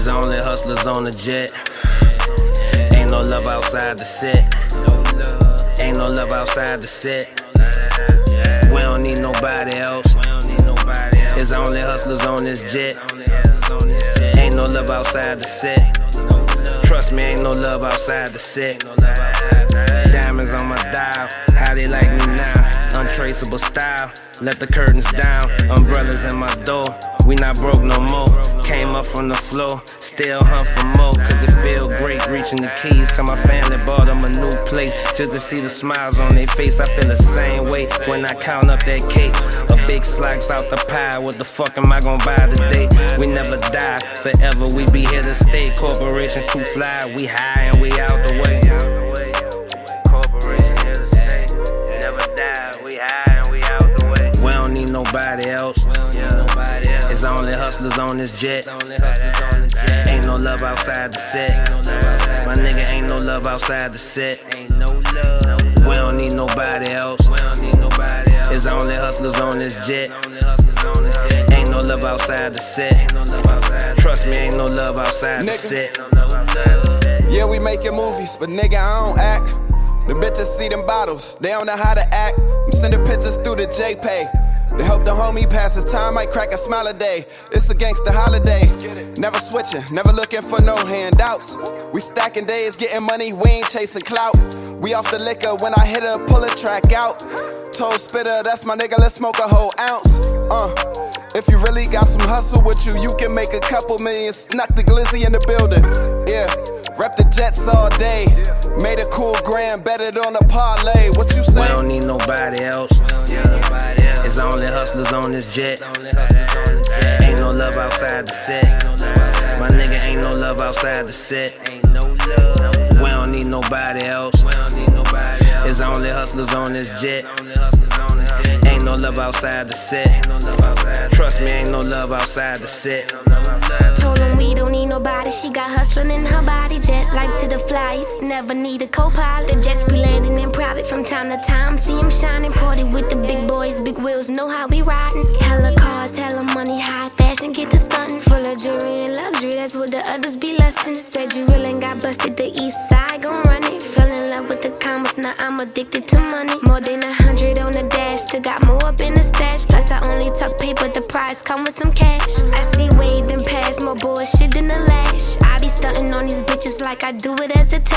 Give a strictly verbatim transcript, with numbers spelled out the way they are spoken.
It's only hustlers on the jet. Ain't no love outside the set. Ain't no love outside the set. We don't need nobody else. It's only hustlers on this jet. Ain't no love outside the set. Trust me, ain't no love outside the set. Diamonds on my dial, how they like me now. Untraceable style, let the curtains down. Umbrellas in my door, we not broke no more. Came up from the floor, still hunt for more. Cause it feel great reaching the keys to my family. Bought them a new place, just to see the smiles on their face. I feel the same way when I count up that cake. A big slice out the pie, what the fuck am I gon' buy today? We never die, forever we be here to stay. Corporation too fly, we high and we out the way. We don't need nobody else. It's only hustlers on this jet. Ain't no love outside the set. My nigga, ain't no love outside the set. We don't need nobody else. It's only hustlers on this jet. Ain't no love outside the set. Trust me, ain't no love outside the set. Yeah, we making movies, but nigga, I don't act. Them bitches see them bottles, they don't know how to act. I'm sending pictures through the J-Pay. They hope the homie passes time, might crack a smile a day. It's a gangsta holiday. Never switching, never looking for no handouts. We stacking days, getting money, we ain't chasing clout. We off the liquor, when I hit her, pull a track out. Told Spitter, that's my nigga, let's smoke a whole ounce. Uh, if you really got some hustle with you, you can make a couple million. Snuck the glizzy in the building, yeah. Rep the Jets all day. Made a cool grand, bet it on a parlay. What you say? We don't need nobody else. It's only hustlers on this jet. Ain't no love outside the set. My nigga, ain't no love outside the set. We don't need nobody else. It's only hustlers on this jet. Ain't no love outside the set. Trust me, ain't no love outside the set. Told him we don't need nobody, she got hustling in her body. Jet life to the flights, never need a co-pilot. The jets be landing in private from time to time. See him shining, party with the big boys, big wheels, know how we riding. Hella cars, hella money, high fashion, get the stunting. Full of jewelry and luxury, that's what the others be lusting. Said you real and got busted, the east side gon' run it. Fell in love with the commas, now I'm addicted to money. More than a hundred on the dash, still got more up in the stash. Plus I only talk paper, the prize come with some cash. I see way then pass, more bullshit than the lash. I be stunting on these bitches like I do it as a task.